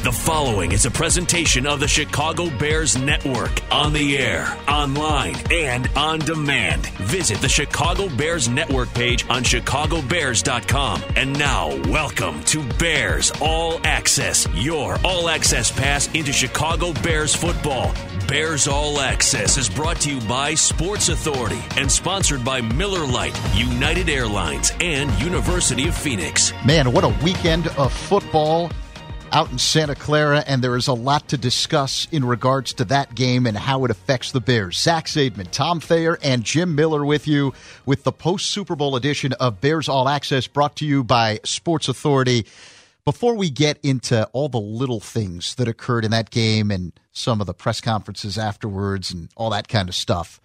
The following is a presentation of the Chicago Bears Network. On the air, online, and on demand. Visit the Chicago Bears Network page on chicagobears.com. And now, welcome to Bears All Access, your all-access pass into Chicago Bears football. Bears All Access is brought to you by Sports Authority and sponsored by Miller Lite, United Airlines, and University of Phoenix. Man, what a weekend of football out in Santa Clara, and there is a lot to discuss in regards to that game and how it affects the Bears. Zach Zaidman, Tom Thayer, and Jim Miller with you with the post-Super Bowl edition of Bears All Access, brought to you by Sports Authority. Before we get into all the little things that occurred in that game and some of the press conferences afterwards and all that kind of stuff,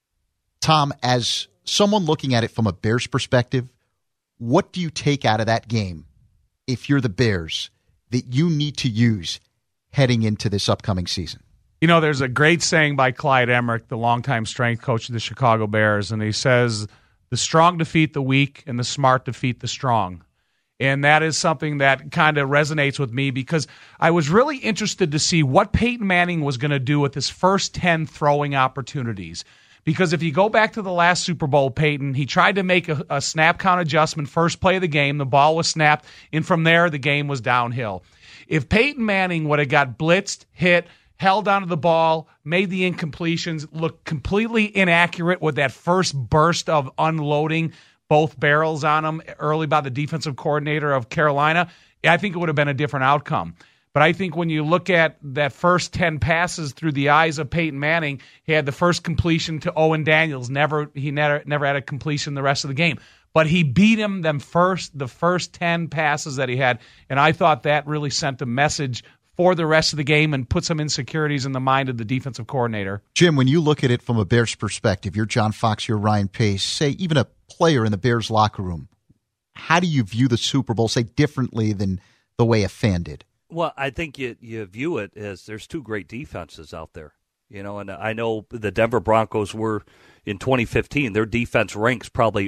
Tom, as someone looking at it from a Bears perspective, what do you take out of that game, if you're the Bears, that you need to use heading into this upcoming season? You know, there's a great saying by Clyde Emmerich, the longtime strength coach of the Chicago Bears, and he says, the strong defeat the weak and the smart defeat the strong. And that is something that kind of resonates with me because I was really interested to see what Peyton Manning was going to do with his first 10 throwing opportunities. Because if you go back to the last Super Bowl, Peyton, he tried to make a snap count adjustment, first play of the game, the ball was snapped, and from there the game was downhill. If Peyton Manning would have got blitzed, hit, held onto the ball, made the incompletions, looked completely inaccurate with that first burst of unloading both barrels on him early by the defensive coordinator of Carolina, I think it would have been a different outcome. But I think when you look at that first 10 passes through the eyes of Peyton Manning, he had the first completion to Owen Daniels. He never had a completion the rest of the game. But he beat him the first 10 passes that he had, and I thought that really sent a message for the rest of the game and put some insecurities in the mind of the defensive coordinator. Jim, when you look at it from a Bears perspective, you're John Fox, you're Ryan Pace, say even a player in the Bears locker room, how do you view the Super Bowl, say, differently than the way a fan did? Well, I think you view it as there's two great defenses out there, and I know the Denver Broncos were in 2015. Their defense ranks probably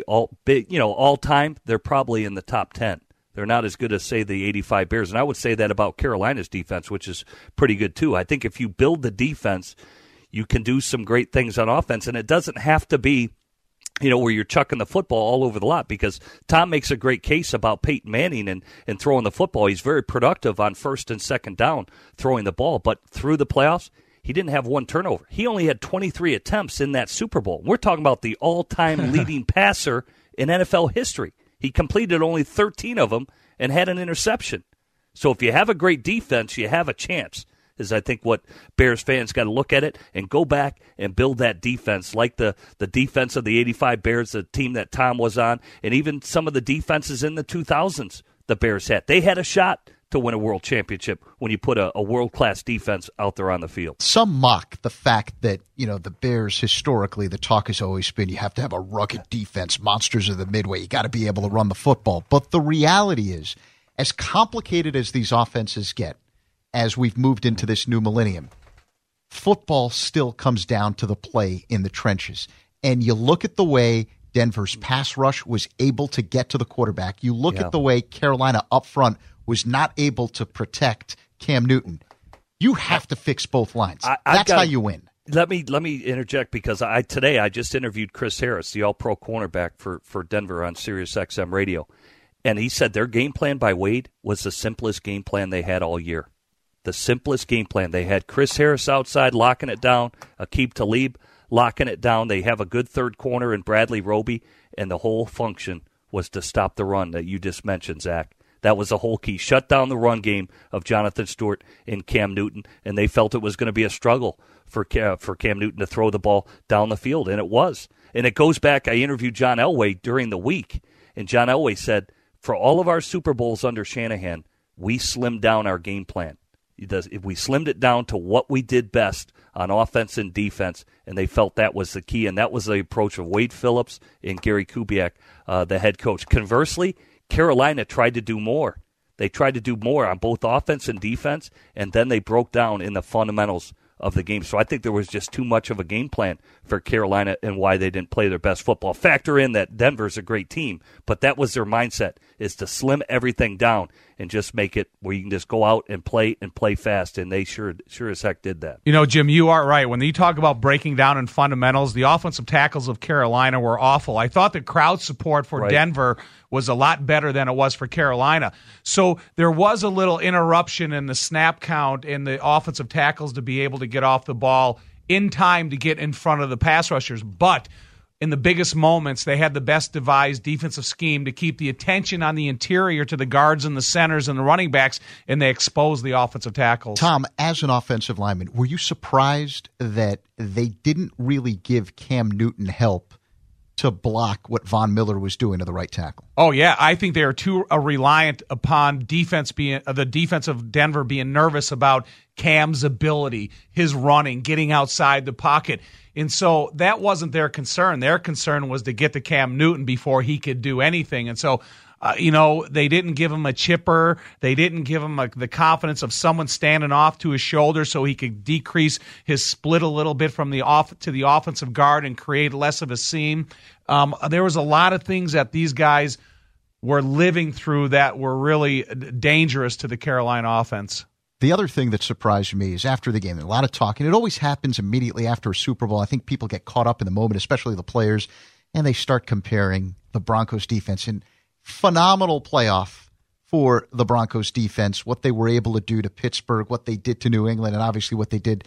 all time. They're probably in the top 10. They're not as good as, say, the 85 Bears, and I would say that about Carolina's defense, which is pretty good too. I think if you build the defense, you can do some great things on offense, and it doesn't have to be where you're chucking the football all over the lot, because Tom makes a great case about Peyton Manning and throwing the football. He's very productive on first and second down throwing the ball, but through the playoffs, he didn't have one turnover. He only had 23 attempts in that Super Bowl. We're talking about the all-time leading passer in NFL history. He completed only 13 of them and had an interception. So if you have a great defense, you have a chance, is I think what Bears fans got to look at it and go back and build that defense, like the defense of the 85 Bears, the team that Tom was on, and even some of the defenses in the 2000s the Bears had. They had a shot to win a world championship when you put a world-class defense out there on the field. Some mock the fact that, the Bears, historically, the talk has always been you have to have a rugged defense, monsters of the midway, you got to be able to run the football. But the reality is, as complicated as these offenses get, as we've moved into this new millennium, football still comes down to the play in the trenches. And you look at the way Denver's pass rush was able to get to the quarterback. You look at the way Carolina up front was not able to protect Cam Newton. You have to fix both lines. That's how you win. Let me interject, because today I just interviewed Chris Harris, the all-pro cornerback for Denver on Sirius XM radio. And he said their game plan by Wade was the simplest game plan they had all year. The simplest game plan. They had Chris Harris outside locking it down, Aqib Talib locking it down. They have a good third corner in Bradley Roby, and the whole function was to stop the run that you just mentioned, Zach. That was the whole key. Shut down the run game of Jonathan Stewart and Cam Newton, and they felt it was going to be a struggle for Cam Newton to throw the ball down the field, and it was. And it goes back, I interviewed John Elway during the week, and John Elway said, for all of our Super Bowls under Shanahan, we slimmed down our game plan. We slimmed it down to what we did best on offense and defense, and they felt that was the key, and that was the approach of Wade Phillips and Gary Kubiak, the head coach. Conversely, Carolina tried to do more. They tried to do more on both offense and defense, and then they broke down in the fundamentals of the game. So I think there was just too much of a game plan for Carolina and why they didn't play their best football. Factor in that Denver's a great team, but that was their mindset, is to slim everything down and just make it where you can just go out and play fast, and they sure as heck did that. You know, Jim, you are right. When you talk about breaking down in fundamentals, the offensive tackles of Carolina were awful. I thought the crowd support for Denver was a lot better than it was for Carolina. So there was a little interruption in the snap count in the offensive tackles to be able to get off the ball in time to get in front of the pass rushers. But in the biggest moments, they had the best devised defensive scheme to keep the attention on the interior to the guards and the centers and the running backs, and they exposed the offensive tackles. Tom, as an offensive lineman, were you surprised that they didn't really give Cam Newton help to block what Von Miller was doing to the right tackle? Oh, yeah. I think they are too reliant upon the defense of Denver being nervous about Cam's ability, his running, getting outside the pocket. And so that wasn't their concern. Their concern was to get to Cam Newton before he could do anything. And so, they didn't give him a chipper. They didn't give him the confidence of someone standing off to his shoulder so he could decrease his split a little bit from the to the offensive guard and create less of a seam. There was a lot of things that these guys were living through that were really dangerous to the Carolina offense. The other thing that surprised me is after the game, a lot of talking. It always happens immediately after a Super Bowl. I think people get caught up in the moment, especially the players, and they start comparing the Broncos defense. And phenomenal playoff for the Broncos defense, what they were able to do to Pittsburgh, what they did to New England, and obviously what they did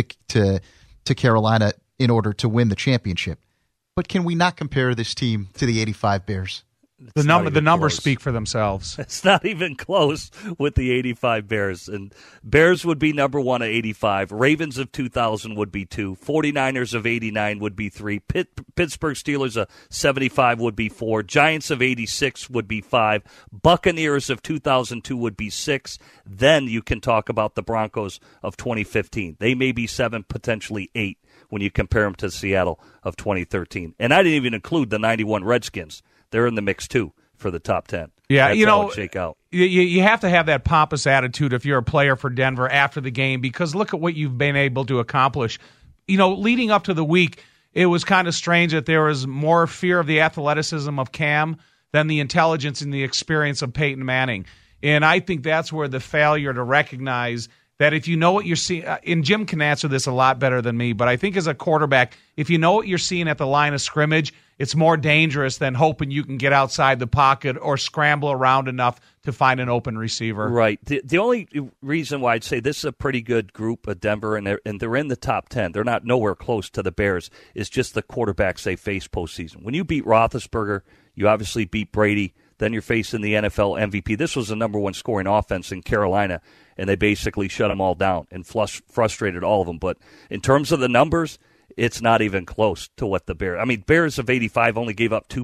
to Carolina in order to win the championship. But can we not compare this team to the 85 Bears? The numbers speak for themselves. It's not even close with the 85 Bears. And Bears would be number 1 at 85. Ravens of 2000 would be 2. 49ers of 89 would be 3. Pittsburgh Steelers of 75 would be 4. Giants of 86 would be 5. Buccaneers of 2002 would be 6. Then you can talk about the Broncos of 2015. They may be 7, potentially 8 when you compare them to Seattle of 2013. And I didn't even include the 91 Redskins. They're in the mix, too, for the top 10. Yeah, That's shake out. You have to have that pompous attitude if you're a player for Denver after the game, because look at what you've been able to accomplish. Leading up to the week, it was kind of strange that there was more fear of the athleticism of Cam than the intelligence and the experience of Peyton Manning. And I think that's where the failure to recognize that if you know what you're seeing, and Jim can answer this a lot better than me, but I think as a quarterback, if you know what you're seeing at the line of scrimmage, it's more dangerous than hoping you can get outside the pocket or scramble around enough to find an open receiver. Right. The only reason why I'd say this is a pretty good group of Denver, and they're in the top 10. They're not nowhere close to the Bears, is just the quarterbacks they face postseason. When you beat Roethlisberger, you obviously beat Brady, then you're facing the NFL MVP. This was the number 1 scoring offense in Carolina, and they basically shut them all down and frustrated all of them. But in terms of the numbers, it's not even close to what the Bears. I mean, Bears of 85 only gave up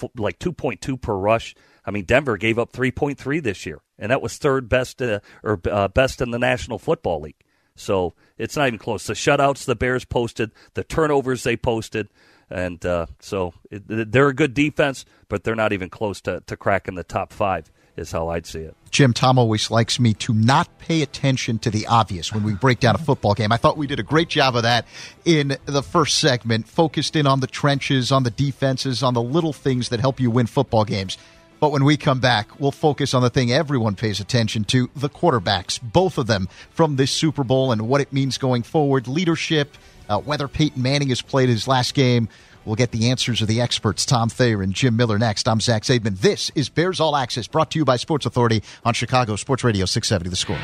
2.2 per rush. I mean, Denver gave up 3.3 this year, and that was third best best in the National Football League. So it's not even close. The shutouts the Bears posted, the turnovers they posted, and so they're a good defense, but they're not even close to cracking the top 5. Is how I'd see it. Jim, Tom always likes me to not pay attention to the obvious when we break down a football game. I thought we did a great job of that in the first segment, focused in on the trenches, on the defenses, on the little things that help you win football games. But when we come back, we'll focus on the thing everyone pays attention to, the quarterbacks, both of them from this Super Bowl and what it means going forward, leadership, whether Peyton Manning has played his last game. We'll get the answers of the experts, Tom Thayer and Jim Miller, next. I'm Zach Zaidman. This is Bears All Access, brought to you by Sports Authority on Chicago Sports Radio 670 The Score.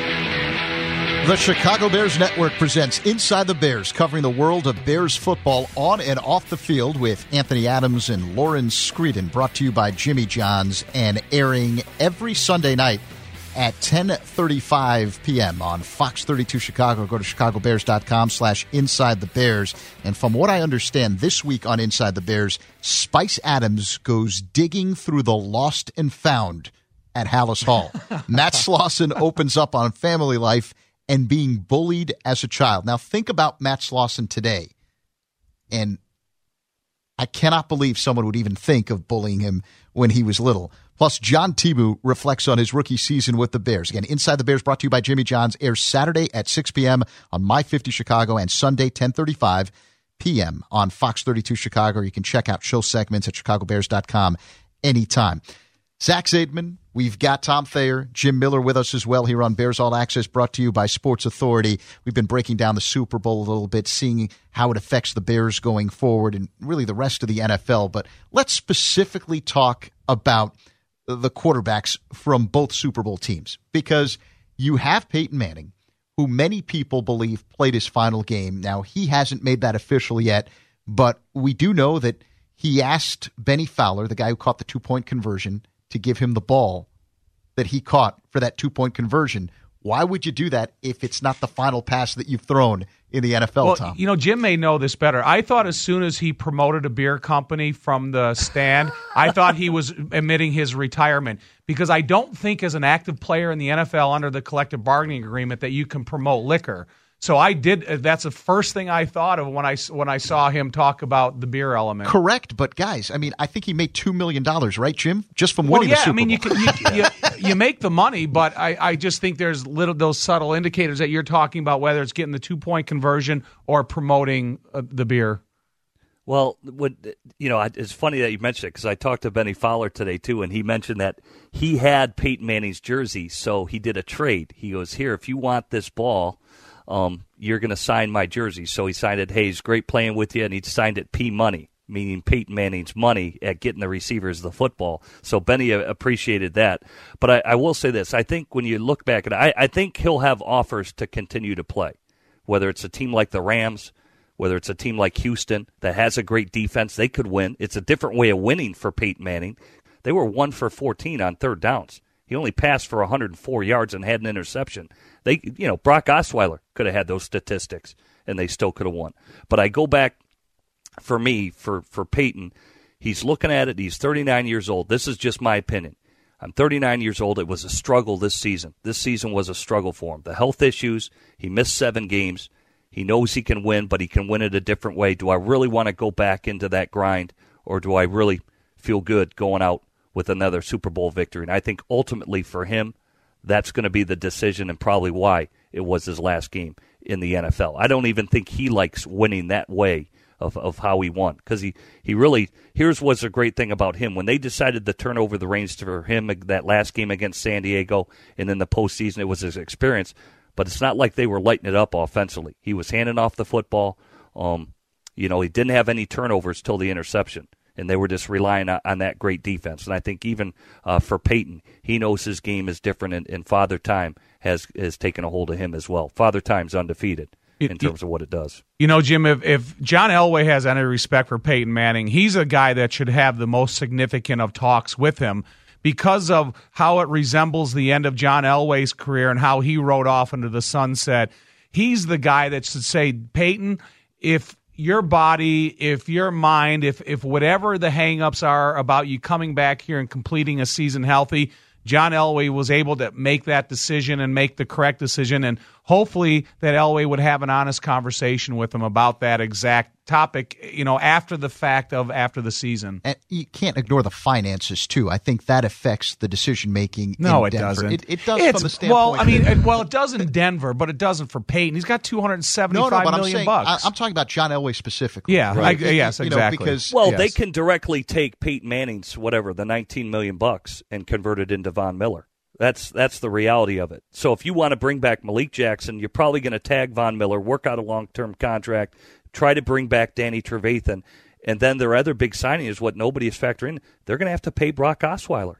The Chicago Bears Network presents Inside the Bears, covering the world of Bears football on and off the field with Anthony Adams and Lauren Screeden, brought to you by Jimmy John's and airing every Sunday night at 10:35 p.m. on Fox 32 Chicago. Go to chicagobears.com/Inside the Bears. And from what I understand, this week on Inside the Bears, Spice Adams goes digging through the lost and found at Hallis Hall. Matt Slauson opens up on family life and being bullied as a child. Now think about Matt Slauson today. And I cannot believe someone would even think of bullying him when he was little. Plus, John Tibu reflects on his rookie season with the Bears. Again, Inside the Bears, brought to you by Jimmy John's, airs Saturday at 6 p.m. on My 50 Chicago and Sunday 10:35 p.m. on Fox 32 Chicago. You can check out show segments at chicagobears.com anytime. Zach Zaidman We've got Tom Thayer, Jim Miller with us as well here on Bears All Access, brought to you by Sports Authority. We've been breaking down the Super Bowl a little bit, seeing how it affects the Bears going forward and really the rest of the NFL. But let's specifically talk about the quarterbacks from both Super Bowl teams, because you have Peyton Manning, who many people believe played his final game. Now, he hasn't made that official yet, but we do know that he asked Benny Fowler, the guy who caught the 2-point conversion, to give him the ball that he caught for that 2-point conversion. Why would you do that if it's not the final pass that you've thrown in the NFL, Tom? You know, Jim may know this better. I thought as soon as he promoted a beer company from the stand, I thought he was admitting his retirement, because I don't think as an active player in the NFL under the collective bargaining agreement that you can promote liquor. So I did. That's the first thing I thought of when I saw him talk about the beer element. Correct, but guys, I mean, I think he made $2 million, right, Jim, just from winning the Super Bowl. I mean, you make the money, but I just think there's those subtle indicators that you're talking about, whether it's getting the 2-point conversion or promoting the beer. Well, it's funny that you mentioned it, because I talked to Benny Fowler today too, and he mentioned that he had Peyton Manning's jersey, so he did a trade. He goes, "Here, if you want this ball, you're going to sign my jersey." So he signed it, "Hey, it's great playing with you," and he signed it P Money, meaning Peyton Manning's money at getting the receivers the football. So Benny appreciated that. But I will say this. I think when you look back at it, I think he'll have offers to continue to play, whether it's a team like the Rams, whether it's a team like Houston that has a great defense. They could win. It's a different way of winning for Peyton Manning. They were 1 for 14 on third downs. He only passed for 104 yards and had an interception. Brock Osweiler could have had those statistics, and they still could have won. But I go back, for me, for Peyton, he's looking at it. He's 39 years old. This is just my opinion. I'm 39 years old. It was a struggle this season. This season was a struggle for him. The health issues, he missed 7 games. He knows he can win, but he can win it a different way. Do I really want to go back into that grind, or do I really feel good going out with another Super Bowl victory? And I think ultimately for him, that's going to be the decision, and probably why it was his last game in the NFL. I don't even think he likes winning that way of how he won, because he really, here's what's a great thing about him. When they decided to turn over the reins for him that last game against San Diego, and in the postseason, it was his experience, but it's not like they were lighting it up offensively. He was handing off the football. He didn't have any turnovers till the interception, and they were just relying on that great defense. And I think even for Peyton, he knows his game is different, and Father Time has taken a hold of him as well. Father Time's undefeated in terms of what it does. Jim, if John Elway has any respect for Peyton Manning, he's a guy that should have the most significant of talks with him, because of how it resembles the end of John Elway's career and how he rode off into the sunset. He's the guy that should say, Peyton, if your body, if your mind, if whatever the hang-ups are about you coming back here and completing a season healthy, John Elway was able to make that decision and make the correct decision, and hopefully that Elway would have an honest conversation with him about that exact topic, after the fact of after the season. And you can't ignore the finances, too. I think that affects the decision-making in Denver. Doesn't. It does from the standpoint. It does in Denver, but it doesn't for Peyton. He's got $275 million bucks. I'm talking about John Elway specifically. Yeah, right? Yes, exactly. They can directly take Peyton Manning's, the $19 million bucks, and convert it into Von Miller. That's the reality of it. So if you want to bring back Malik Jackson, you're probably going to tag Von Miller, work out a long-term contract, try to bring back Danny Trevathan, and then their other big signing is what nobody is factoring in. They're going to have to pay Brock Osweiler.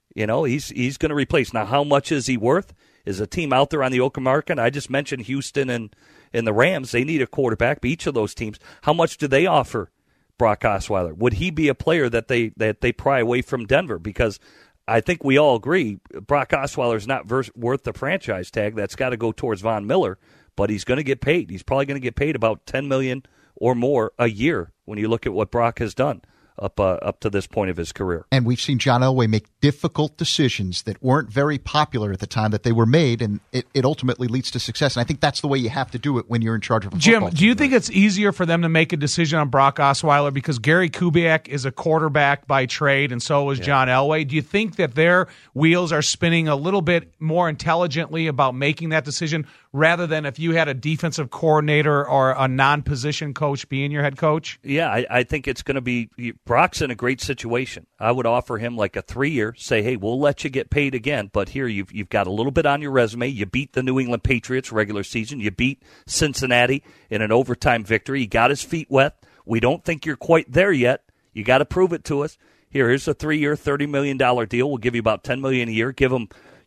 He's going to replace. Now, how much is he worth? Is a team out there on the open market? I just mentioned Houston and the Rams. They need a quarterback. But each of those teams, how much do they offer Brock Osweiler? Would he be a player that they pry away from Denver? Because I think we all agree Brock Osweiler is not worth the franchise tag. That's got to go towards Von Miller, but he's going to get paid. He's probably going to get paid about $10 million or more a year when you look at what Brock has done up to this point of his career. And we've seen John Elway make difficult decisions that weren't very popular at the time that they were made, and it ultimately leads to success. And I think that's the way you have to do it when you're in charge of a football team. Jim, do you think it's easier for them to make a decision on Brock Osweiler because Gary Kubiak is a quarterback by trade and so is John Elway? Do you think that their wheels are spinning a little bit more intelligently about making that decision rather than if you had a defensive coordinator or a non-position coach being your head coach? Yeah, I think it's going to be Brock's in a great situation. I would offer him like a 3-year, say, hey, we'll let you get paid again, but here you've got a little bit on your resume. You beat the New England Patriots regular season. You beat Cincinnati in an overtime victory. You got his feet wet. We don't think you're quite there yet. You got to prove it to us. Here's a 3-year, $30 million deal. We'll give you about $10 million a year. Give him,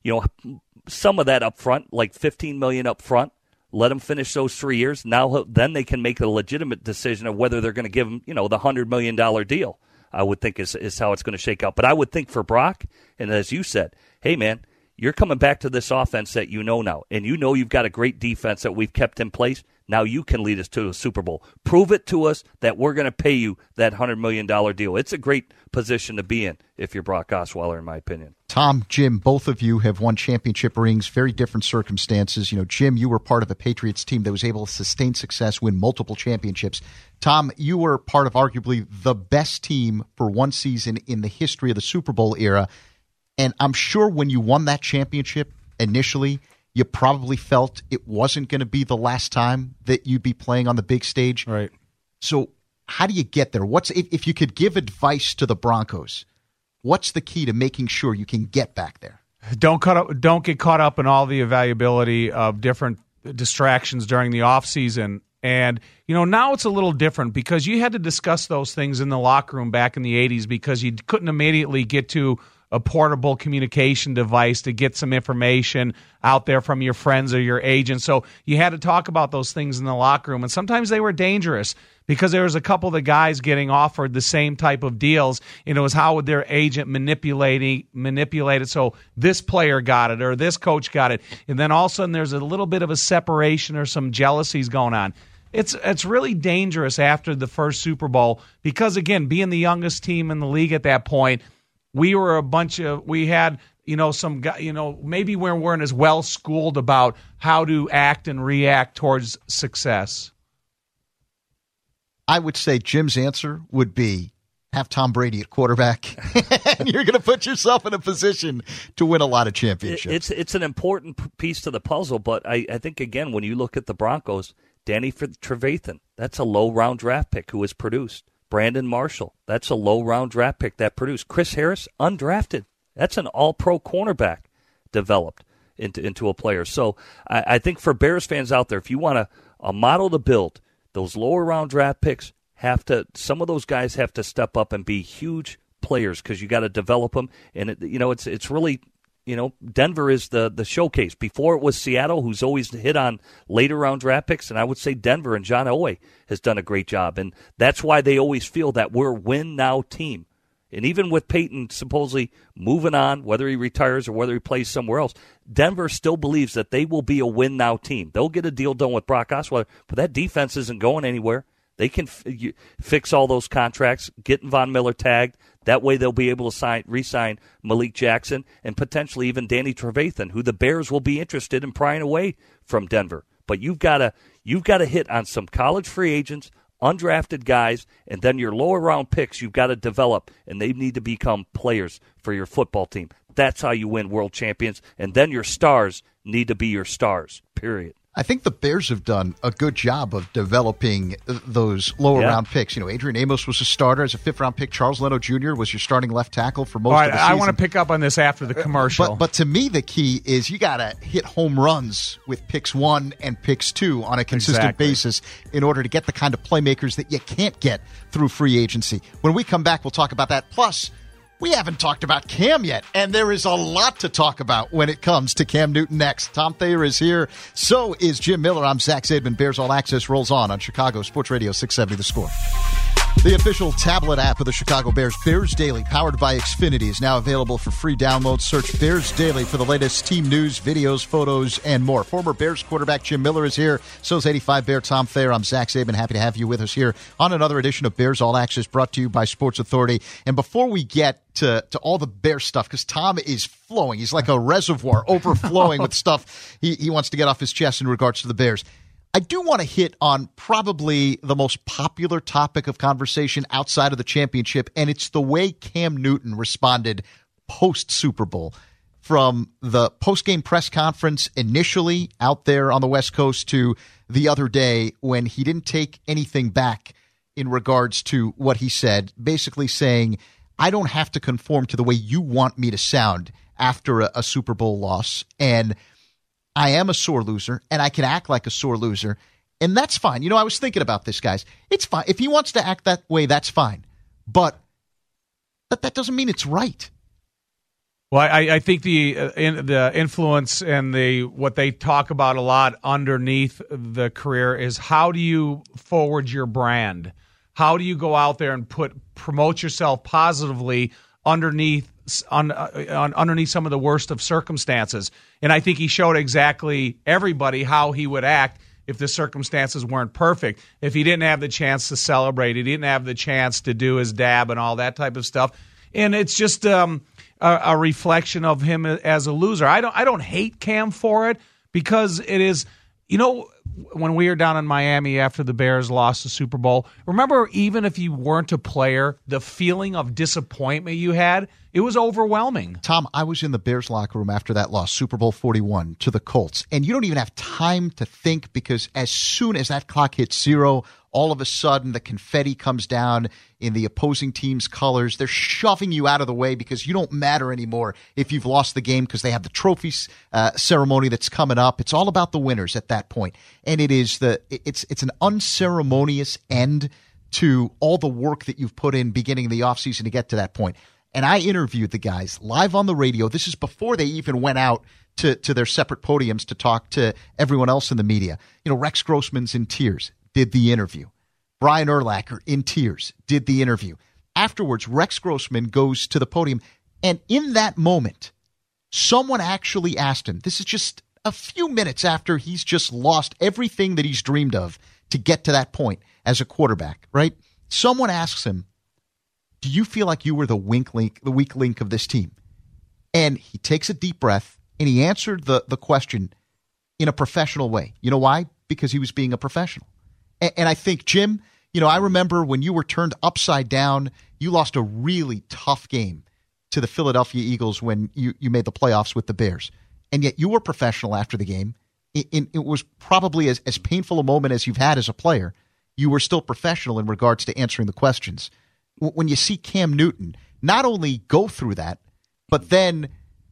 some of that up front, like $15 million up front. Let them finish those 3 years. Now, then they can make a legitimate decision of whether they're going to give him, the $100 million deal, I would think is how it's going to shake out. But I would think for Brock, and as you said, hey, man, you're coming back to this offense that you know now, and you've got a great defense that we've kept in place. Now you can lead us to a Super Bowl. Prove it to us that we're going to pay you that $100 million deal. It's a great position to be in if you're Brock Osweiler, in my opinion. Tom, Jim, both of you have won championship rings, very different circumstances. Jim, you were part of a Patriots team that was able to sustain success, win multiple championships. Tom, you were part of arguably the best team for one season in the history of the Super Bowl era. And I'm sure when you won that championship initially, you probably felt it wasn't going to be the last time that you'd be playing on the big stage. Right. So how do you get there? If you could give advice to the Broncos, what's the key to making sure you can get back there? Don't get caught up in all the evaluability of different distractions during the offseason. And, now it's a little different because you had to discuss those things in the locker room back in the 80s because you couldn't immediately get to a portable communication device to get some information out there from your friends or your agent. So you had to talk about those things in the locker room. And sometimes they were dangerous because there was a couple of the guys getting offered the same type of deals. It was how would their agent manipulate it so this player got it or this coach got it. And then all of a sudden there's a little bit of a separation or some jealousies going on. It's really dangerous after the first Super Bowl because, again, being the youngest team in the league at that point, we had, some guy, maybe we weren't as well schooled about how to act and react towards success. I would say Jim's answer would be have Tom Brady at quarterback, and you're going to put yourself in a position to win a lot of championships. It's an important piece to the puzzle, but I think, again, when you look at the Broncos, Danny Trevathan, that's a low-round draft pick who has produced. Brandon Marshall, that's a low-round draft pick that produced. Chris Harris, undrafted. That's an all-pro cornerback developed into a player. So I think for Bears fans out there, if you want a model to build, those lower-round draft picks some of those guys have to step up and be huge players because you got to develop them. And, it's really – Denver is the showcase. Before it was Seattle, who's always hit on later round draft picks, and I would say Denver and John Elway has done a great job. And that's why they always feel that we're a win-now team. And even with Peyton supposedly moving on, whether he retires or whether he plays somewhere else, Denver still believes that they will be a win-now team. They'll get a deal done with Brock Osweiler, but that defense isn't going anywhere. They can fix all those contracts, get Von Miller tagged. That way they'll be able to re-sign Malik Jackson and potentially even Danny Trevathan, who the Bears will be interested in prying away from Denver. But you've got to hit on some college free agents, undrafted guys, and then your lower round picks you've got to develop, and they need to become players for your football team. That's how you win world champions, and then your stars need to be your stars, period. I think the Bears have done a good job of developing those lower-round picks. Adrian Amos was a starter as a fifth-round pick. Charles Leno Jr. was your starting left tackle for most of the season. I want to pick up on this after the commercial. But to me, the key is you got to hit home runs with picks 1 and picks 2 on a consistent basis in order to get the kind of playmakers that you can't get through free agency. When we come back, we'll talk about that. Plus, we haven't talked about Cam yet, and there is a lot to talk about when it comes to Cam Newton next. Tom Thayer is here. So is Jim Miller. I'm Zach Zaidman. Bears All Access rolls on Chicago Sports Radio 670 The Score. The official tablet app of the Chicago Bears, Bears Daily, powered by Xfinity, is now available for free download. Search Bears Daily for the latest team news, videos, photos, and more. Former Bears quarterback Jim Miller is here. So is 85 Bear Tom Thayer. I'm Zach Zaidman. Happy to have you with us here on another edition of Bears All Access, brought to you by Sports Authority. And before we get to all the Bear stuff, because Tom is flowing. He's like a reservoir overflowing with stuff he wants to get off his chest in regards to the Bears. I do want to hit on probably the most popular topic of conversation outside of the championship, and it's the way Cam Newton responded post-Super Bowl. From the post-game press conference initially out there on the West Coast to the other day when he didn't take anything back in regards to what he said, basically saying, I don't have to conform to the way you want me to sound after a Super Bowl loss. And I am a sore loser, and I can act like a sore loser. And that's fine. You know, I was thinking about this, guys. It's fine. If he wants to act that way, that's fine. But that doesn't mean it's right. Well, I think the influence and what they talk about a lot underneath the career is how do you forward your brand? How do you go out there and promote yourself positively underneath some of the worst of circumstances? And I think he showed exactly everybody how he would act if the circumstances weren't perfect. If he didn't have the chance to celebrate, he didn't have the chance to do his dab and all that type of stuff. And it's just a reflection of him as a loser. I don't hate Cam for it, because it is, you know, when we were down in Miami after the Bears lost the Super Bowl, remember, even if you weren't a player, the feeling of disappointment you had, it was overwhelming. Tom, I was in the Bears locker room after that loss, Super Bowl 41 to the Colts, and you don't even have time to think, because as soon as that clock hits zero, all of a sudden the confetti comes down in the opposing team's colors. They're shoving you out of the way because you don't matter anymore if you've lost the game, because they have the trophies ceremony that's coming up. It's all about the winners at that point. And it's an unceremonious end to all the work that you've put in beginning of the offseason to get to that point. And I interviewed the guys live on the radio. This is before they even went out to their separate podiums to talk to everyone else in the media. You know, Rex Grossman's in tears, did the interview. Brian Urlacher in tears, did the interview. Afterwards, Rex Grossman goes to the podium, and in that moment, someone actually asked him, this is just a few minutes after he's just lost everything that he's dreamed of to get to that point as a quarterback, right? Someone asks him, do you feel like you were the weak link of this team? And he takes a deep breath, and he answered the question in a professional way. You know why? Because he was being a professional. And I think, Jim, you know, I remember when you were turned upside down, you lost a really tough game to the Philadelphia Eagles when you made the playoffs with the Bears. And yet you were professional after the game. It was probably as painful a moment as you've had as a player. You were still professional in regards to answering the questions. When you see Cam Newton not only go through that, but then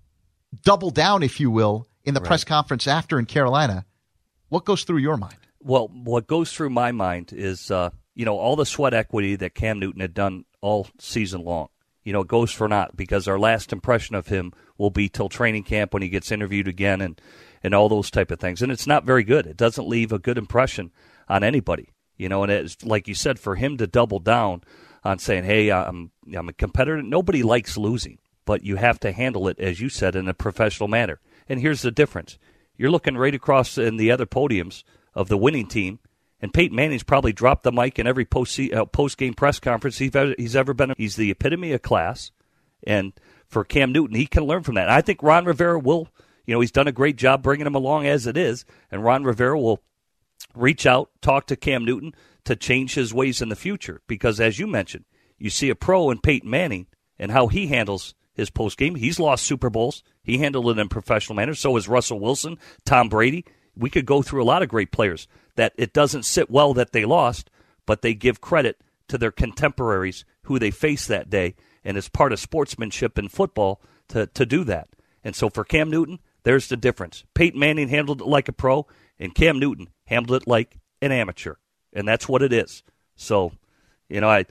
double down, if you will, in the press conference after in Carolina, what goes through your mind? Well, what goes through my mind is, all the sweat equity that Cam Newton had done all season long. You know, it goes for naught, because our last impression of him will be till training camp when he gets interviewed again and all those type of things. And it's not very good. It doesn't leave a good impression on anybody. You know, and it's like you said, for him to double down on saying, hey, I'm a competitor. Nobody likes losing, but you have to handle it, as you said, in a professional manner. And here's the difference. You're looking right across in the other podiums of the winning team, and Peyton Manning's probably dropped the mic in every post-game press conference he's ever been in. He's the epitome of class, and for Cam Newton, he can learn from that. And I think Ron Rivera will, he's done a great job bringing him along as it is, and Ron Rivera will reach out, talk to Cam Newton to change his ways in the future, because as you mentioned, you see a pro in Peyton Manning and how he handles his post-game. He's lost Super Bowls. He handled it in a professional manner. So has Russell Wilson, Tom Brady. We could go through a lot of great players that it doesn't sit well that they lost, but they give credit to their contemporaries who they faced that day, and it's part of sportsmanship in football to do that. And so for Cam Newton, there's the difference. Peyton Manning handled it like a pro, and Cam Newton handled it like an amateur, and that's what it is. So, I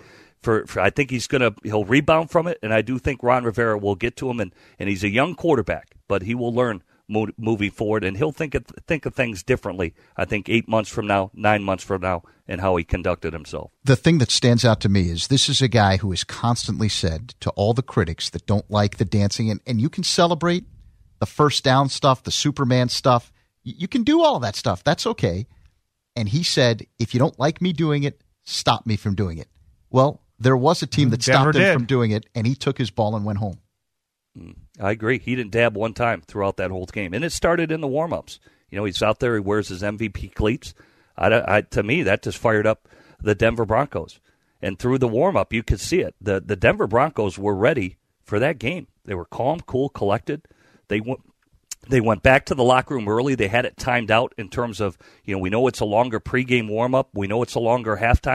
think he'll rebound from it, and I do think Ron Rivera will get to him, and he's a young quarterback, but he will learn moving forward, and he'll think of things differently, I think, 8 months from now, 9 months from now, and how he conducted himself. The thing that stands out to me is this is a guy who has constantly said to all the critics that don't like the dancing, and you can celebrate the first down stuff, the Superman stuff. You can do all of that stuff. That's okay. And he said, if you don't like me doing it, stop me from doing it. Well, there was a team that stopped him from doing it, and he took his ball and went home. I agree. He didn't dab one time throughout that whole game. And it started in the warm-ups. He's out there. He wears his MVP cleats. To me, that just fired up the Denver Broncos. And through the warm-up, you could see it. The Denver Broncos were ready for that game. They were calm, cool, collected. They went back to the locker room early. They had it timed out in terms of, we know it's a longer pregame warm-up. We know it's a longer halftime.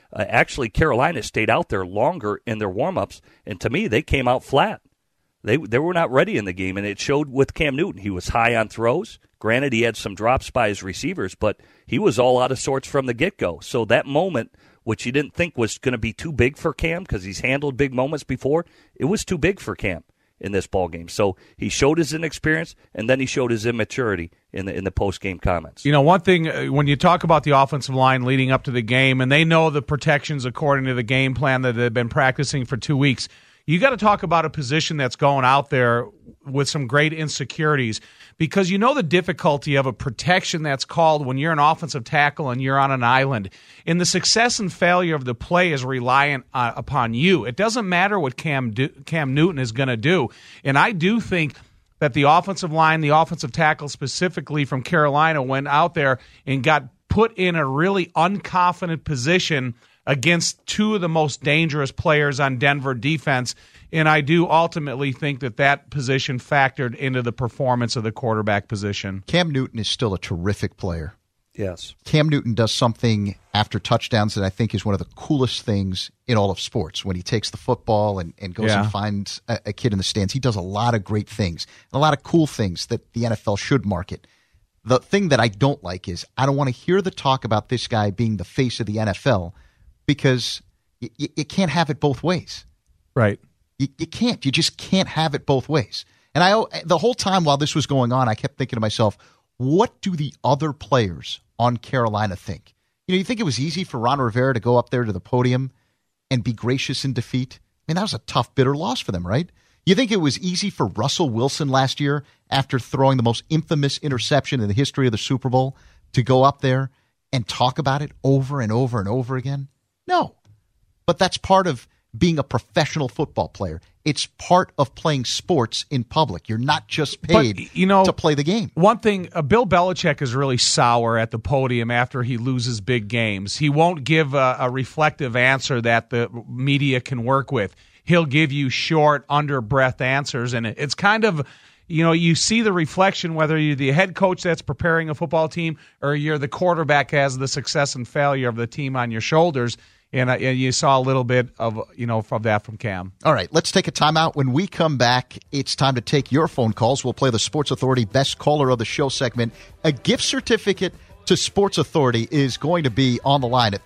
Actually, Carolina stayed out there longer in their warm-ups, and to me, they came out flat. They were not ready in the game, and it showed with Cam Newton. He was high on throws. Granted, he had some drops by his receivers, but he was all out of sorts from the get-go. So that moment, which you didn't think was going to be too big for Cam because he's handled big moments before, it was too big for Cam in this ball game. So he showed his inexperience, and then he showed his immaturity in the post-game comments. You know, one thing, when you talk about the offensive line leading up to the game, and they know the protections according to the game plan that they've been practicing for 2 weeks, you got to talk about a position that's going out there with some great insecurities, because you know the difficulty of a protection that's called when you're an offensive tackle and you're on an island. And the success and failure of the play is reliant upon you. It doesn't matter what Cam Newton is going to do. And I do think that the offensive line, the offensive tackle specifically from Carolina, went out there and got put in a really unconfident position against two of the most dangerous players on Denver defense. And I do ultimately think that position factored into the performance of the quarterback position. Cam Newton is still a terrific player. Yes. Cam Newton does something after touchdowns that I think is one of the coolest things in all of sports. When he takes the football and goes and finds a kid in the stands, he does a lot of great things, a lot of cool things that the NFL should market. The thing that I don't like is I don't want to hear the talk about this guy being the face of the NFL, because you can't have it both ways. Right. You can't. You just can't have it both ways. And the whole time while this was going on, I kept thinking to myself, what do the other players on Carolina think? You know, you think it was easy for Ron Rivera to go up there to the podium and be gracious in defeat? I mean, that was a tough, bitter loss for them, right? You think it was easy for Russell Wilson last year, after throwing the most infamous interception in the history of the Super Bowl, to go up there and talk about it over and over and over again? No. But that's part of being a professional football player. It's part of playing sports in public. You're not just paid to play the game. One thing, Bill Belichick is really sour at the podium after he loses big games. He won't give a reflective answer that the media can work with. He'll give you short, under-breath answers, and it's kind of, you see the reflection whether you're the head coach that's preparing a football team or you're the quarterback has the success and failure of the team on your shoulders. And you saw a little bit of that from Cam. All right, let's take a timeout. When we come back, it's time to take your phone calls. We'll play the Sports Authority Best Caller of the Show segment. A gift certificate to Sports Authority is going to be on the line at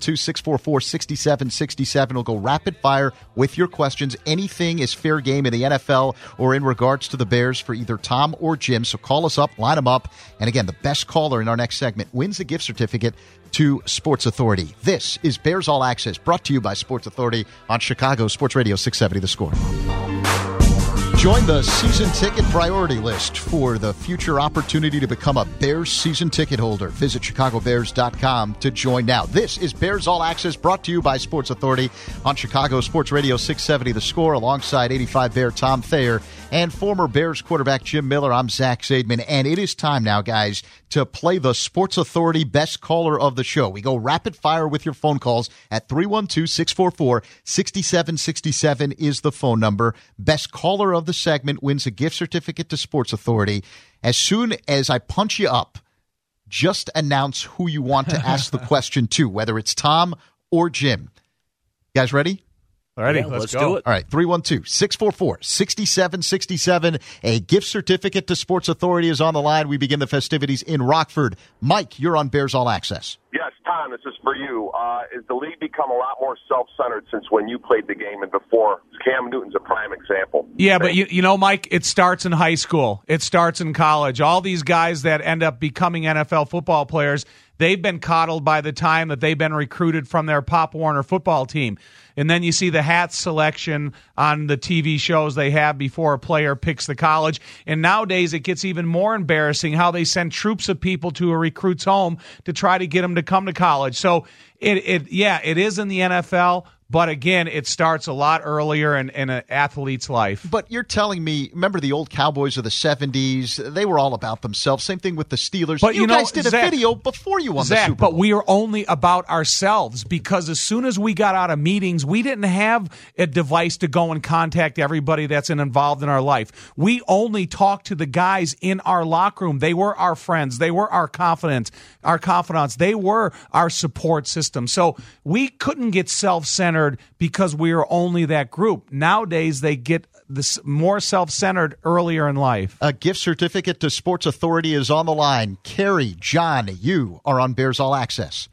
312-644-6767. We'll go rapid fire with your questions. Anything is fair game in the NFL or in regards to the Bears for either Tom or Jim. So call us up, line them up. And again, the best caller in our next segment wins a gift certificate to Sports Authority. This is Bears All Access, brought to you by Sports Authority on Chicago Sports Radio 670 The Score. Join the season ticket priority list for the future opportunity to become a Bears season ticket holder. Visit chicagobears.com to join now. This is Bears All Access, brought to you by Sports Authority on Chicago Sports Radio 670 The Score, alongside 85 Bear Tom Thayer and former Bears quarterback Jim Miller. I'm Zach Zaidman, and it is time now, guys, to play the Sports Authority Best Caller of the Show. We go rapid fire with your phone calls at 312-644-6767 is the phone number. Best Caller of the segment wins a gift certificate to Sports Authority. As soon as I punch you up, just announce who you want to ask the question to, whether it's Tom or Jim. You guys ready? Alrighty, yeah, let's do it. All right, 312-644-6767. A gift certificate to Sports Authority is on the line. We begin the festivities in Rockford. Mike, you're on Bears All Access. Yes, Tom, this is for you. Has the league become a lot more self-centered since when you played the game and before? Cam Newton's a prime example. Yeah, but you know, Mike, it starts in high school. It starts in college. All these guys that end up becoming NFL football players, they've been coddled by the time that they've been recruited from their Pop Warner football team. And then you see the hat selection on the TV shows they have before a player picks the college. And nowadays it gets even more embarrassing how they send troops of people to a recruit's home to try to get them to come to college. So it is in the NFL, But again, it starts a lot earlier in an athlete's life. But you're telling me, remember the old Cowboys of the 70s? They were all about themselves. Same thing with the Steelers. But you guys did a video before you won the Super Bowl. But we were only about ourselves, because as soon as we got out of meetings, we didn't have a device to go and contact everybody that's involved in our life. We only talked to the guys in our locker room. They were our friends. They were our confidants. They were our support system. So we couldn't get self-centered because we were only that group. Nowadays, they get this more self-centered earlier in life. A gift certificate to Sports Authority is on the line. Kerry, John, you are on Bears All Access.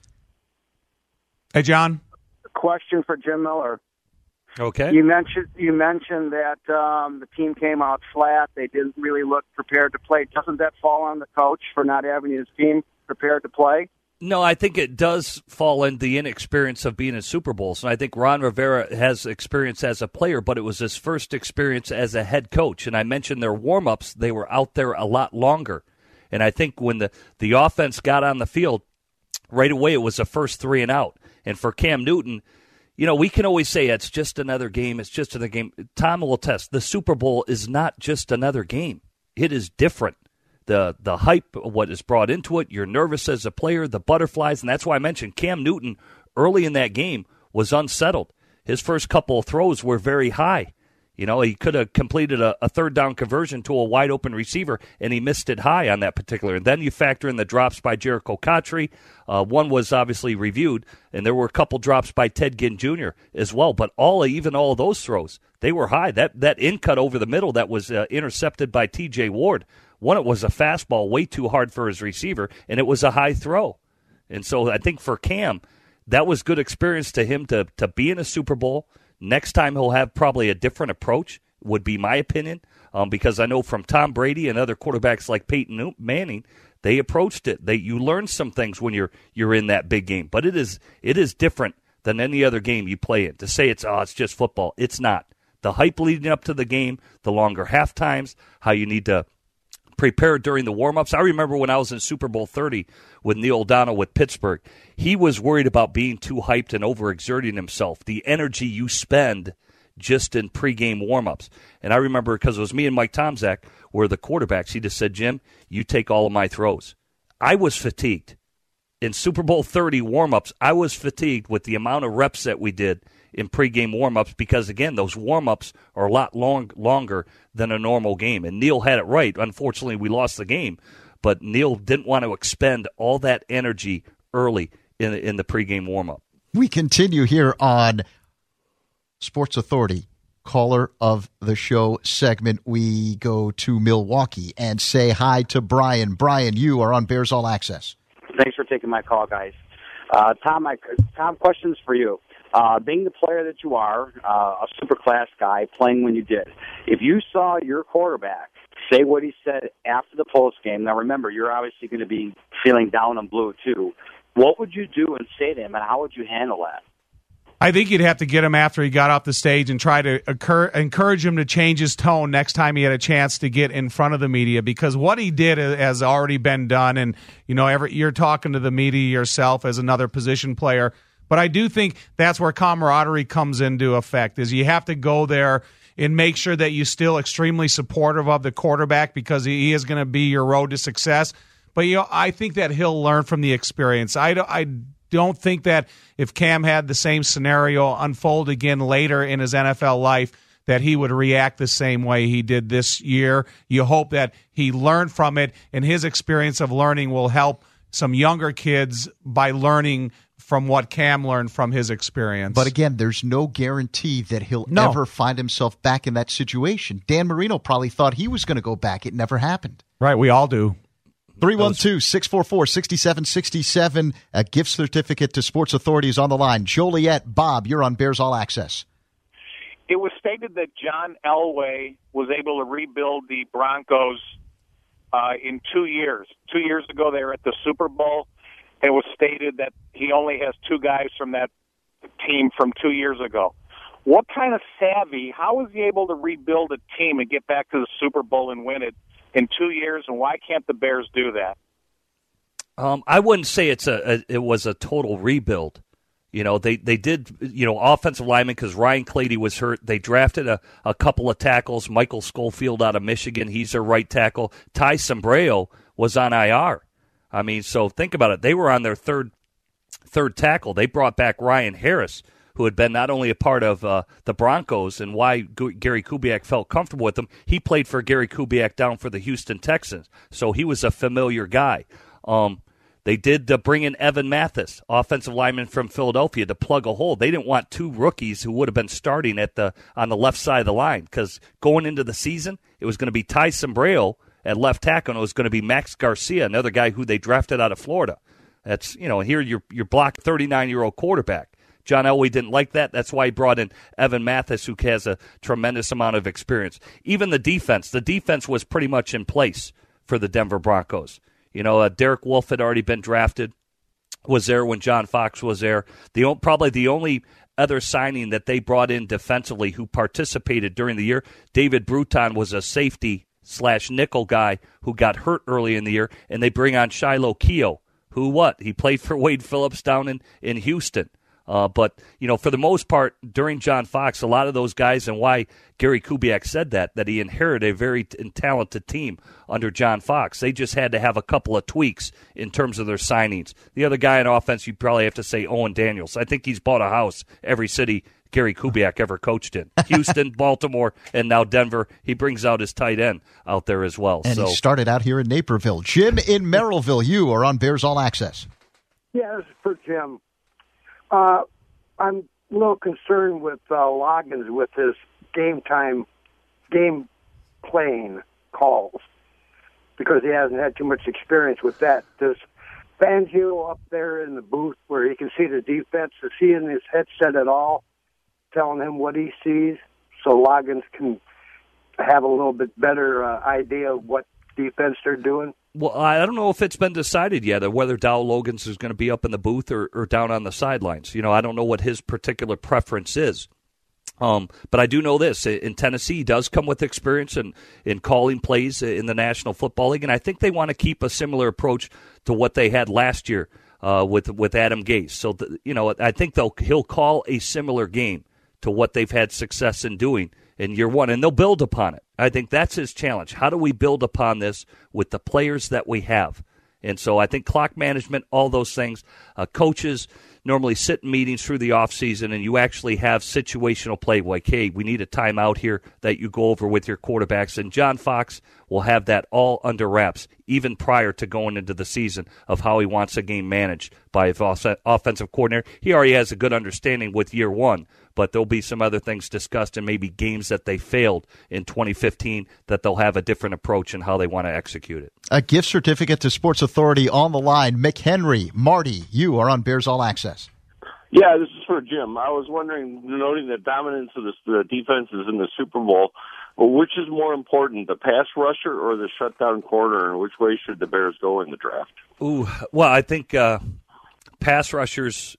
Hey, John. Question for Jim Miller. Okay. You mentioned that the team came out flat. They didn't really look prepared to play. Doesn't that fall on the coach for not having his team prepared to play? No, I think it does fall in the inexperience of being in Super Bowls. And I think Ron Rivera has experience as a player, but it was his first experience as a head coach. And I mentioned their warm-ups, they were out there a lot longer. And I think when the offense got on the field, right away it was the first 3 and out. And for Cam Newton, we can always say it's just another game, it's just another game. Tom will attest, the Super Bowl is not just another game. It is different. The hype, what is brought into it, you're nervous as a player, the butterflies, and that's why I mentioned Cam Newton early in that game was unsettled. His first couple of throws were very high. He could have completed a third down conversion to a wide open receiver, and he missed it high on that particular. And then you factor in the drops by Jericho Cotchery. One was obviously reviewed, and there were a couple drops by Ted Ginn Jr. as well. But even all of those throws, they were high. That in cut over the middle that was intercepted by T.J. Ward, one, it was a fastball way too hard for his receiver, and it was a high throw. And so I think for Cam, that was good experience to him to be in a Super Bowl. Next time he'll have probably a different approach, would be my opinion, because I know from Tom Brady and other quarterbacks like Peyton Manning, they approached it. You learn some things when you're in that big game. But it is different than any other game you play in. To say it's just football, it's not. The hype leading up to the game, the longer half times, how you need to prepare during the warm-ups. I remember when I was in Super Bowl 30 with Neil O'Donnell with Pittsburgh, he was worried about being too hyped and overexerting himself, the energy you spend just in pregame warm-ups. And I remember, because it was me and Mike Tomczak were the quarterbacks, he just said, Jim, you take all of my throws. I was fatigued. In Super Bowl 30 warm-ups, I was fatigued with the amount of reps that we did in pregame warm-ups because, again, those warm-ups are a lot longer than a normal game. And Neil had it right. Unfortunately, we lost the game. But Neil didn't want to expend all that energy early in the pregame warm-up. We continue here on Sports Authority, caller of the show segment. We go to Milwaukee and say hi to Brian. Brian, you are on Bears All Access. Thanks for taking my call, guys. Tom, questions for you. Being the player that you are, a super class guy, playing when you did, if you saw your quarterback say what he said after the post game, now remember, you're obviously going to be feeling down and blue too, what would you do and say to him, and how would you handle that? I think you'd have to get him after he got off the stage and try to encourage him to change his tone next time he had a chance to get in front of the media, because what he did has already been done. And, you're talking to the media yourself as another position player. But I do think that's where camaraderie comes into effect, is you have to go there and make sure that you're still extremely supportive of the quarterback, because he is going to be your road to success. But, I think that he'll learn from the experience. I don't think that if Cam had the same scenario unfold again later in his NFL life, that he would react the same way he did this year. You hope that he learned from it, and his experience of learning will help some younger kids by learning from what Cam learned from his experience. But again, there's no guarantee that he'll ever find himself back in that situation. Dan Marino probably thought he was going to go back. It never happened. Right, we all do. 312-644-6767. A gift certificate to Sports Authority is on the line. Joliet, Bob, you're on Bears All Access. It was stated that John Elway was able to rebuild the Broncos in 2 years. 2 years ago, they were at the Super Bowl. It was stated that he only has 2 guys from that team from 2 years ago. What kind of savvy, how was he able to rebuild a team and get back to the Super Bowl and win it in 2 years, and why can't the Bears do that? I wouldn't say it was a total rebuild. You know, they did, offensive linemen because Ryan Clady was hurt. They drafted a couple of tackles. Michael Schofield out of Michigan, he's their right tackle. Ty Sombrero was on IR. I mean, so think about it. They were on their third tackle. They brought back Ryan Harris, who had been not only a part of the Broncos and why Gary Kubiak felt comfortable with him, he played for Gary Kubiak down for the Houston Texans. So he was a familiar guy. They did bring in Evan Mathis, offensive lineman from Philadelphia, to plug a hole. They didn't want two rookies who would have been starting on the left side of the line, because going into the season, it was going to be Ty Sombrero at left tackle, and it was going to be Max Garcia, another guy who they drafted out of Florida. That's, here you're blocked 39-year-old quarterback. John Elway didn't like that. That's why he brought in Evan Mathis, who has a tremendous amount of experience. Even the defense was pretty much in place for the Denver Broncos. Derek Wolfe had already been drafted, was there when John Fox was there. Probably the only other signing that they brought in defensively who participated during the year, David Bruton was a safety/nickel guy who got hurt early in the year, and they bring on Shiloh Keogh, he played for Wade Phillips down in Houston. But for the most part, during John Fox, a lot of those guys, and why Gary Kubiak said that he inherited a very talented team under John Fox. They just had to have a couple of tweaks in terms of their signings. The other guy in offense, you probably have to say Owen Daniels. I think he's bought a house every city Gary Kubiak ever coached in. Houston, Baltimore, and now Denver. He brings out his tight end out there as well. And he started out here in Naperville. Jim in Merrillville, you are on Bears All Access. Yeah, this is for Jim. I'm a little concerned with Loggins with his game playing calls, because he hasn't had too much experience with that. Does Fangio up there in the booth where he can see the defense, is he in his headset at all telling him what he sees so Loggins can have a little bit better idea of what defense they're doing? Well, I don't know if it's been decided yet whether Dow Logans is going to be up in the booth or down on the sidelines. I don't know what his particular preference is. But I do know this. In Tennessee, he does come with experience in calling plays in the National Football League, and I think they want to keep a similar approach to what they had last year with Adam Gase. So, I think he'll call a similar game to what they've had success in doing in year one, and they'll build upon it. I think that's his challenge. How do we build upon this with the players that we have? And so I think clock management, all those things, coaches normally sit in meetings through the offseason, and you actually have situational play like, hey, we need a timeout here that you go over with your quarterbacks. And John Fox will have that all under wraps, even prior to going into the season, of how he wants a game managed by his offensive coordinator. He already has a good understanding with year one, but there'll be some other things discussed and maybe games that they failed in 2015 that they'll have a different approach in how they want to execute it. A gift certificate to Sports Authority on the line. McHenry, Marty, you are on Bears All Access. Yeah, this is for Jim. I was wondering, noting the dominance of the defenses in the Super Bowl, which is more important, the pass rusher or the shutdown corner, and which way should the Bears go in the draft? Ooh, well, I think pass rushers,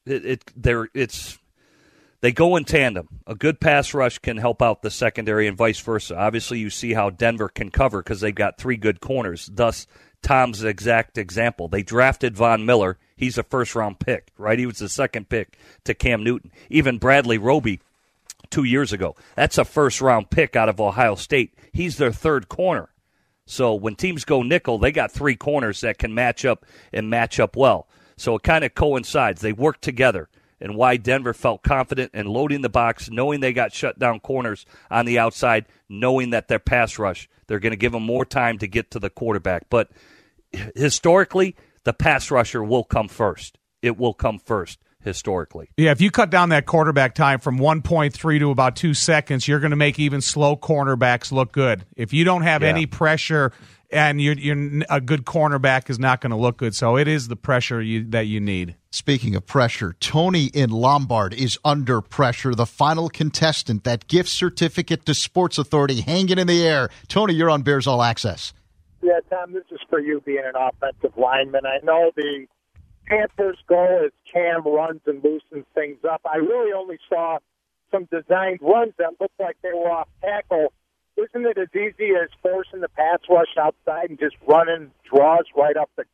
they go in tandem. A good pass rush can help out the secondary and vice versa. Obviously, you see how Denver can cover because they've got three good corners. Thus, Tom's exact example. They drafted Von Miller. He's a first-round pick, right? He was the second pick to Cam Newton. Even Bradley Roby 2 years ago. That's a first-round pick out of Ohio State. He's their third corner. So when teams go nickel, they got three corners that can match up and match up well. So it kind of coincides. They work together. And why Denver felt confident in loading the box, knowing they got shutdown corners on the outside, knowing that their pass rush, they're going to give them more time to get to the quarterback. But historically, the pass rusher will come first. It will come first historically. Yeah, if you cut down that quarterback time from 1.3 to about 2 seconds, you're going to make even slow cornerbacks look good. If you don't have any pressure and you're a good cornerback is not going to look good. So it is the pressure that you need. Speaking of pressure, Tony in Lombard is under pressure. The final contestant, that gift certificate to Sports Authority hanging in the air. Tony, you're on Bears All Access. Yeah, Tom, this is for you being an offensive lineman. I know the Panthers' goal is Cam runs and loosens things up. I really only saw some designed runs that looked like they were off tackle. Isn't it as easy as forcing the pass rush outside and just running draws right up the gut?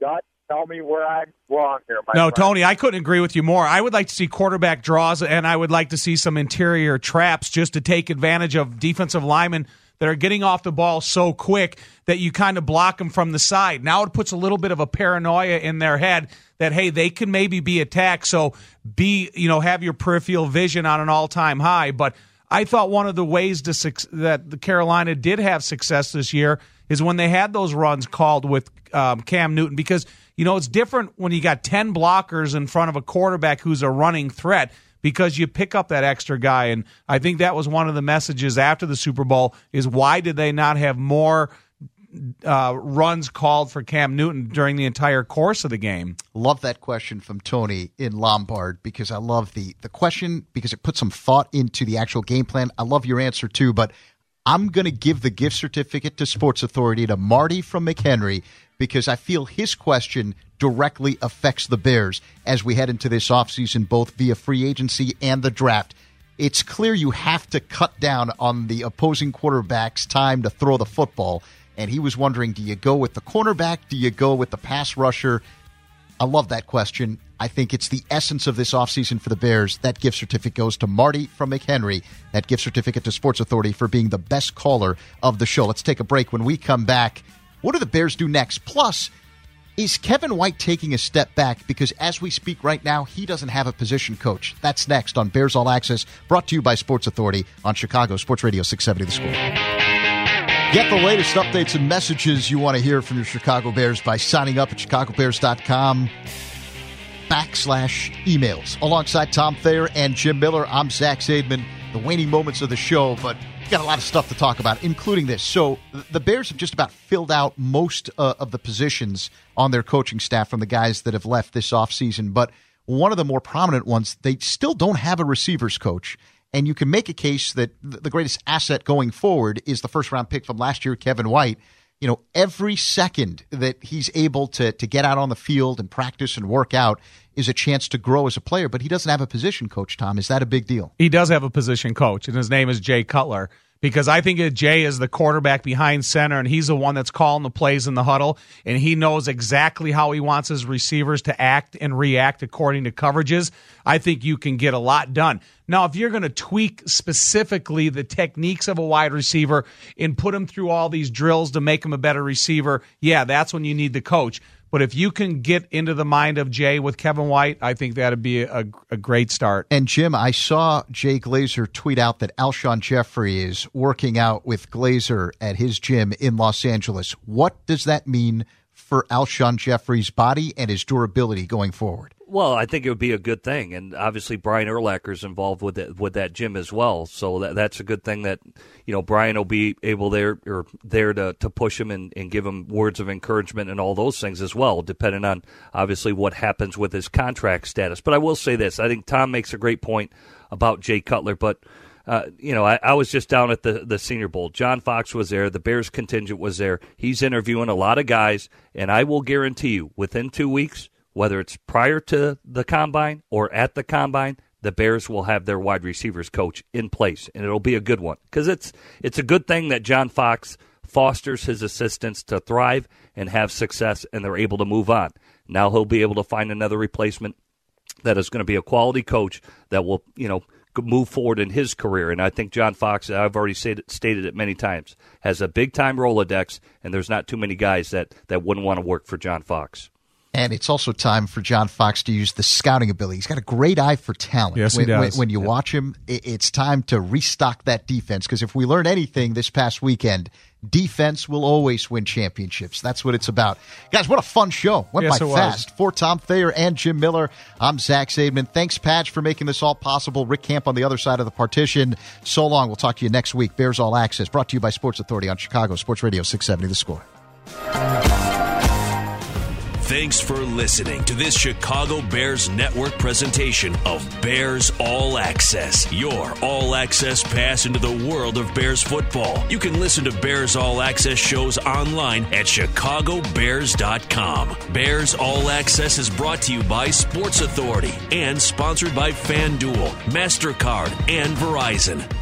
Tell me where I'm wrong here, my No, friend. Tony, I couldn't agree with you more. I would like to see quarterback draws, and I would like to see some interior traps just to take advantage of defensive linemen that are getting off the ball so quick that you kind of block them from the side. Now it puts a little bit of a paranoia in their head that, hey, they can maybe be attacked, so have your peripheral vision on an all-time high. But I thought one of the ways that the Carolina did have success this year is when they had those runs called with Cam Newton, because it's different when you got 10 blockers in front of a quarterback who's a running threat, because you pick up that extra guy. And I think that was one of the messages after the Super Bowl is why did they not have more runs called for Cam Newton during the entire course of the game? Love that question from Tony in Lombard, because I love the question because it puts some thought into the actual game plan. I love your answer too, but I'm going to give the gift certificate to Sports Authority to Marty from McHenry, because I feel his question directly affects the Bears as we head into this offseason, both via free agency and the draft. It's clear you have to cut down on the opposing quarterback's time to throw the football. And he was wondering, do you go with the cornerback? Do you go with the pass rusher? I love that question. I think it's the essence of this offseason for the Bears. That gift certificate goes to Marty from McHenry. That gift certificate to Sports Authority for being the best caller of the show. Let's take a break. When we come back, what do the Bears do next? Plus, is Kevin White taking a step back? Because as we speak right now, he doesn't have a position coach. That's next on Bears All Access, brought to you by Sports Authority on Chicago Sports Radio 670 The Score. Get the latest updates and messages you want to hear from your Chicago Bears by signing up at chicagobears.com/emails. Alongside Tom Thayer and Jim Miller, I'm Zach Zaidman. The waning moments of the show, but we got a lot of stuff to talk about, including this. So the Bears have just about filled out most of the positions on their coaching staff from the guys that have left this offseason. But one of the more prominent ones, they still don't have a receivers coach. And you can make a case that the greatest asset going forward is the first-round pick from last year, Kevin White. Every second that he's able to get out on the field and practice and work out is a chance to grow as a player. But he doesn't have a position coach, Tom. Is that a big deal? He does have a position coach, and his name is Jay Cutler. Because I think Jay is the quarterback behind center, and he's the one that's calling the plays in the huddle, and he knows exactly how he wants his receivers to act and react according to coverages. I think you can get a lot done. Now, if you're going to tweak specifically the techniques of a wide receiver and put him through all these drills to make him a better receiver, yeah, that's when you need the coach. But if you can get into the mind of Jay with Kevin White, I think that would be a great start. And, Jim, I saw Jay Glazer tweet out that Alshon Jeffrey is working out with Glazer at his gym in Los Angeles. What does that mean for Alshon Jeffrey's body and his durability going forward? Well, I think it would be a good thing, and obviously Brian Urlacher's involved with that gym as well. So that's a good thing that Brian will be able there to push him and give him words of encouragement and all those things as well, depending on obviously what happens with his contract status. But I will say this: I think Tom makes a great point about Jay Cutler, but. I was just down at the Senior Bowl. John Fox was there. The Bears contingent was there. He's interviewing a lot of guys, and I will guarantee you, within 2 weeks, whether it's prior to the Combine or at the Combine, the Bears will have their wide receivers coach in place, and it'll be a good one. Because it's a good thing that John Fox fosters his assistants to thrive and have success, and they're able to move on. Now he'll be able to find another replacement that is going to be a quality coach that will, move forward in his career. And I think John Fox, I've already stated it many times, has a big-time Rolodex, and there's not too many guys that wouldn't want to work for John Fox. And it's also time for John Fox to use the scouting ability. He's got a great eye for talent. Yes, he does. When you watch him, it's time to restock that defense. Because if we learn anything this past weekend, defense will always win championships. That's what it's about. Guys, what a fun show. Went by fast. For Tom Thayer and Jim Miller, I'm Zach Zaidman. Thanks, Patch, for making this all possible. Rick Camp on the other side of the partition. So long. We'll talk to you next week. Bears All Access, brought to you by Sports Authority on Chicago Sports Radio 670 The Score. Thanks for listening to this Chicago Bears Network presentation of Bears All Access, your all-access pass into the world of Bears football. You can listen to Bears All Access shows online at chicagobears.com. Bears All Access is brought to you by Sports Authority and sponsored by FanDuel, MasterCard, and Verizon.